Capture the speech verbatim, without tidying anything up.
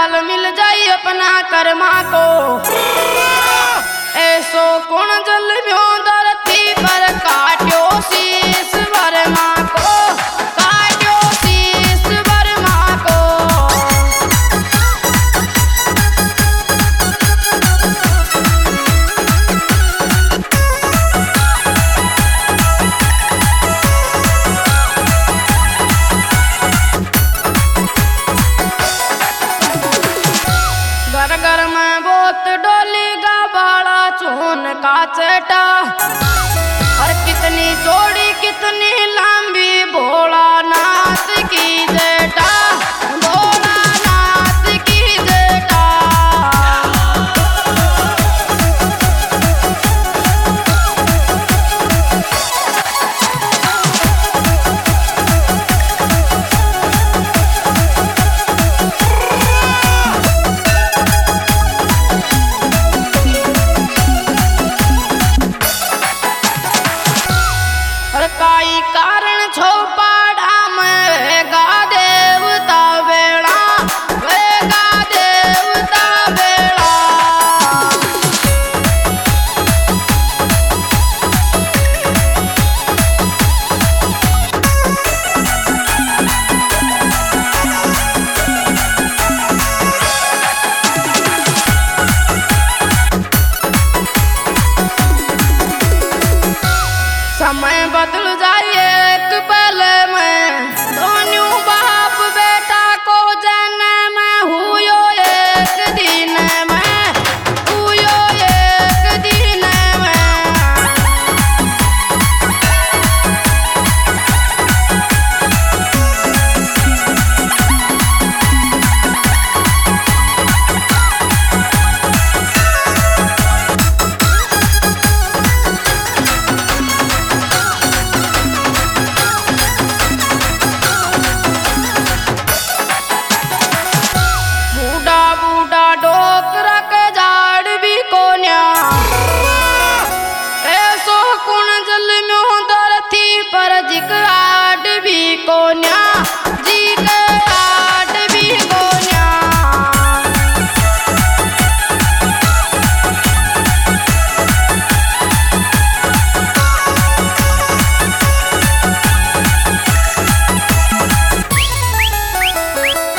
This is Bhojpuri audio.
फल मिल जाई अपना कर्मा को। ऐसो कौन जल में धरती पर काट्यो शीश वर्मा को, काट्यो शीश वर्मा को। घर घर में बोत डोली गा बाड़ा चून का चटा, और कितनी चौड़ी कितनी लंबी भोलानाथ की जटा, भोलानाथ की जटा। और काई कारण छो पाड़ा में गा देवता बेड़ा, वेगा देवता बेड़ा। समय बदल जाए एक पल में दोनों बाहर